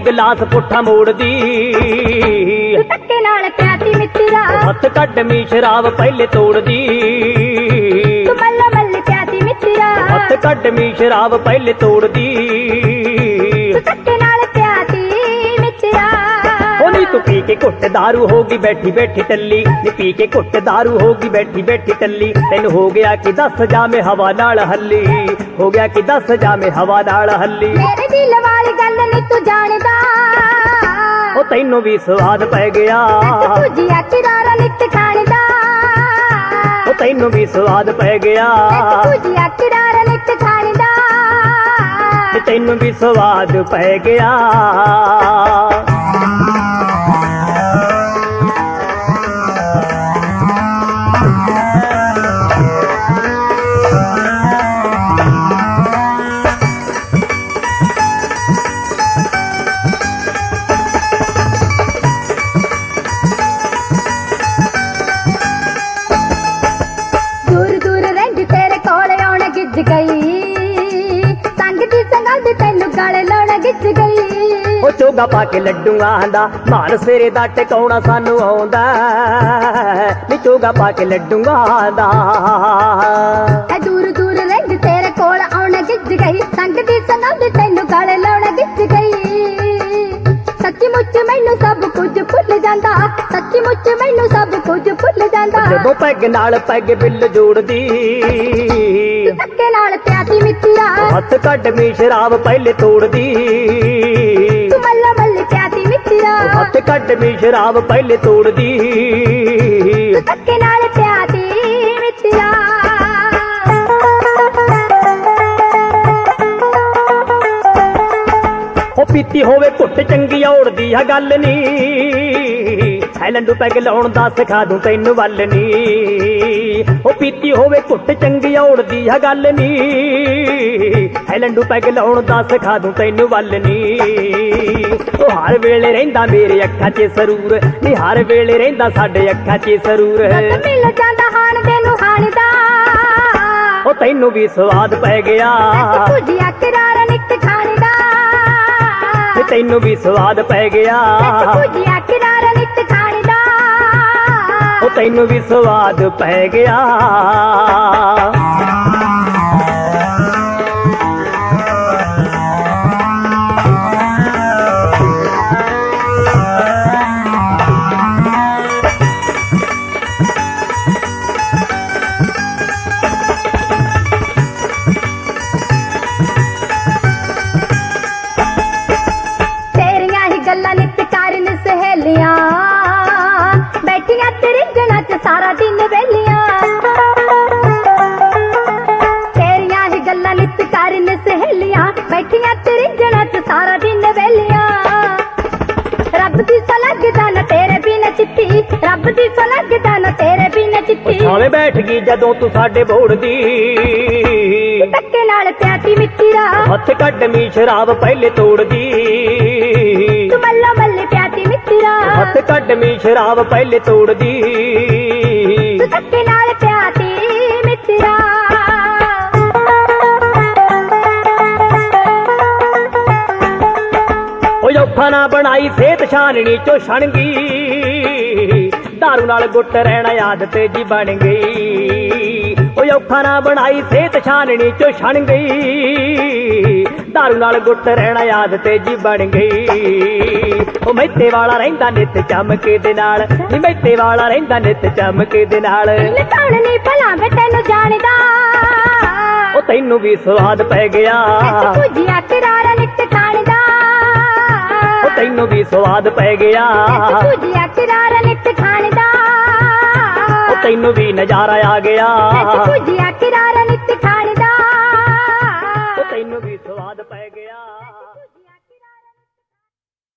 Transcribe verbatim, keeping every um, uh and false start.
glass ਪੁੱਠਾ ਮੋੜਦੀ ਧੱਕੇ ਨਾਲ ਪਿਆਤੀ ਮਿੱਤਰਾ ਹੱਥ ਕੱਢ ਮੀ ਸ਼ਰਾਬ ਪਹਿਲੇ ਤੋੜਦੀ ਤੂੰ ਮੱਲਾ ਮੱਲ ਪਿਆਤੀ ਮਿੱਤਰਾ ਹੱਥ ਕੱਢ ਮੀ ਸ਼ਰਾਬ ਪਹਿਲੇ ਤੋੜਦੀ ਤੂੰ ਧੱਕੇ ਨਾਲ ਪਿਆਤੀ ਮਿੱਤਰਾ ਨੀ ਤੂੰ ਪੀ ਕੇ ਘੁੱਟ ਦਾਰੂ ਹੋਗੀ ਬੈਠੀ ਬੈਠੀ ਟੱਲੀ ਨੀ ਪੀ ਕੇ ਘੁੱਟ ਦਾਰੂ ਹੋਗੀ ਬੈਠੀ ਬੈਠੀ ਟੱਲੀ ਤੈਨੂੰ ਹੋ ਗਿਆ ਕਿ ਦੱਸ ਜਾ ਮੈਂ ਹਵਾ ਨਾਲ ਹੱਲੀ ਹੋ ਗਿਆ ਕਿ ਦੱਸ ਜਾ ਮੈਂ ਹਵਾ ਨਾਲ ਹੱਲੀ ਮੇਰੇ ਦਿਲ ਵਾਲੀ ਗੱਲ ਨੀ ਤੂੰ ਜਾਣਦਾ ਉਹ ਤੈਨੂੰ ਵੀ ਸਵਾਦ ਪੈ ਗਿਆ ਭੁਜੀਆ ਕਿਰਾਰਾ ਨਿੱਤ ਖਾਣਦਾ ਉਹ ਤੈਨੂੰ ਵੀ ਸਵਾਦ ਪੈ ਗਿਆ ਭੁਜੀਆ ਕਿਰਾਰਾ ਨਿੱਤ ਖਾਣਦਾ ਤੈਨੂੰ ਵੀ ਸਵਾਦ ਪੈ ਗਿਆ ਉਹ ਚੋਗਾ ਪਾ ਕੇ ਲੱਡੂਆਂ ਦਾ ਮਾਰ ਸਿਰੇ ਦਾ ਟਿਕਾਉਣਾ ਸਾਨੂੰ ਆਉਂਦਾ ਨੀ ਚੋਗਾ ਪਾ ਕੇ ਲੱਡੂਆਂ ਦਾ ਐ ਦੂਰ ਦੂਰ ਰਹਿੰਦ ਤੇਰੇ ਕੋਲ ਆਉਣਾ ਗਿੱਜ ਗਈ ਸੰਗ ਦੀ ਸੰਗੰਦ ਤੈਨੂੰ ਗਲ ਲਾਉਣਾ ਗਿੱਜ ਗਈ ਸੱਚੀ ਮੁੱਚ ਮੈਨੂੰ ਸਭ ਕੁਝ ਭੁੱਲ ਜਾਂਦਾ ਸੱਚੀ ਮੁੱਚ ਮੈਨੂੰ ਸਭ ਕੁਝ ਭੁੱਲ ਜਾਂਦਾ ਜਦੋਂ ਪੈਗ ਨਾਲ ਪੈਗ ਬਿੱਲ ਜੋੜਦੀ ਧੱਕੇ ਨਾਲ ਪਿਆਤੀ ਮਿੱਤਰਾ ਹੱਥ ਕੱਢ ਮੀ ਸ਼ਰਾਬ ਪਹਿਲੇ ਤੋੜਦੀ ਤੂੰ ਮੱਲਾ ਮੱਲ ਪਿਆਤੀ ਮਿੱਤਰਾ ਹੱਥ ਕੱਢ ਮੀ ਸ਼ਰਾਬ ਪਹਿਲੇ ਤੋੜਦੀ ਤੂੰ ਧੱਕੇ ਨਾਲ ਪਿਆਤੀ ਮਿੱਤਰਾ ਉਹ ਪੀਤੀ ਹੋਵੇ ਘੁੱਟ ਚੰਗੀ ਔੜਦੀ ਆ ਗੱਲ ਨੀ ਹੈਲੰਡੂ ਪੈਗ ਲਾਉਣ ਦਾ ਸਿਖਾ ਦੂੰ ਤੈਨੂੰ ਵੱਲ ਨੀ ਉਹ ਪੀਤੀ ਹੋਵੇ ਘੁੱਟ ਚੰਗੀ ਔੜਦੀ ਆ ਗੱਲ ਨੀ ਹੈਲੰਡੂ ਪੈਗ ਲਾਉਣ ਦਾ ਸਿਖਾ ਦੂੰ ਤੈਨੂੰ ਵੱਲ ਨੀ ਉਹ ਹਰ ਵੇਲੇ ਰਹਿੰਦਾ ਮੇਰੇ ਅੱਖਾਂ 'ਚ ਸਰੂਰ ਨੀ ਹਰ ਵੇਲੇ ਰਹਿੰਦਾ ਸਾਡੇ ਅੱਖਾਂ 'ਚ ਸਰੂਰ ਮਿਲ ਜਾਂਦਾ ਹਾਣ ਦੇ ਨੂੰ ਹਾਣ ਦਾ ਉਹ ਤੈਨੂੰ ਵੀ ਸਵਾਦ ਪੈ ਗਿਆ ਭੁਜੀਆ ਕਿਰਾਰਾ ਨਿੱਤ ਖਾਣ ਦਾ ਤੈਨੂੰ ਵੀ ਸਵਾਦ ਪੈ ਗਿਆ ਭੁਜੀਆ ਕਿਰਾਰਾ ਨਿੱਤ ਖਾਣ ਦਾ ਉਹ ਤੈਨੂੰ ਵੀ ਸਵਾਦ ਪੈ ਗਿਆ ਬੈਠੀਆਂ ਤੇਰੀਆਂ ਚ ਸਾਰਾ ਦਿਨ ਵੇਲੀਆਂ ਤੇਰੀਆਂ ਹੀ ਗੱਲਾਂ ਨਿੱਤ ਕਰਨ ਸਹੇਲੀਆਂ ਬੈਠੀਆਂ ਤੇਰੀਆਂ ਚ ਸਾਰਾ ਦਿਨ ਵੇਲੀਆਂ ਰੱਬ ਦੀ ਸਲਗਦਾ ਨਾ ਤੇਰੇ ਬਿਨ ਚਿੱਤੀ ਰੱਬ ਦੀ ਸਲਗਦਾ ਨਾ ਤੇਰੇ ਬਿਨ ਚਿੱਤੀ ਛਾਵੇਂ ਬੈਠ ਗਈ ਜਦੋਂ ਤੂੰ ਸਾਡੇ ਬੋੜਦੀ ਧੱਕੇ ਨਾਲ ਪਿਆਤੀ ਮਿੱਤਰਾ ਹੱਥ ਕੱਢ ਮੀ ਸ਼ਰਾਬ ਪਹਿਲੇ ਤੋੜਦੀ ਤੂੰ ਮੱਲਾ ਮੱਲ ਪਿਆਤੀ ਮਿੱਤਰਾ ਹੱਥ ਕੱਢ ਮੀ ਸ਼ਰਾਬ ਪਹਿਲੇ ਤੋੜਦੀ ਤੂੰ ਧੱਕੇ ਨਾਲ ਪਿਆਤੀ ਮਿੱਤਰਾ ਉਹ ਔਖਾ ਨਾ ਬਣਾਈ ਸਿਹਤ ਛਾਨਣੀ ਚੋਂ ਛਣਗੀ ਦਾਰੂ ਨਾਲ ਗੁੱਟ ਰਹਿਣਾ ਆਦਤ ਜੀ ਬਣ ਗਈ ਉਹ ਔਖਾ ਨਾ ਬਣਾਈ ਸਿਹਤ ਛਾਨਣੀ ਚੋਂ ਛਣ ਗਈ ਦਾਰੂ ਨਾਲ ਗੁੱਟ ਰਹਿਣਾ ਆਦਤ ਜੀ ਬਣ ਗਈ ਉਹ ਮਹਿਤੇ ਵਾਲਾ ਰਹਿੰਦਾ ਨਿੱਤ ਚਮਕੇ ਦੇ ਨਾਲ ਨੀ ਮਹਿਤੇ ਵਾਲਾ ਰਹਿੰਦਾ ਨਿੱਤ ਚਮਕੇ ਦੇ ਨਾਲ ਲਟਾਣ ਨਹੀਂ ਭਲਾ ਮੈਂ ਤੈਨੂੰ ਜਾਣਦਾ ਉਹ ਤੈਨੂੰ ਵੀ ਸਵਾਦ ਪੈ ਗਿਆ ਭੁਜੀਆ ਕਿਰਾਰਾ ਨਿੱਤ ਖਾਣ ਦਾ ਉਹ ਤੈਨੂੰ ਵੀ ਸਵਾਦ ਪੈ ਗਿਆ ਭੁਜੀਆ ਕਿਰਾਰਾ ਨਿੱਤ ਖਾਣ ਦਾ ਉਹ ਤੈਨੂੰ ਵੀ ਨਜ਼ਾਰਾ ਆ ਗਿਆ ਭੁਜੀਆ ਕਿਰਾਰਾ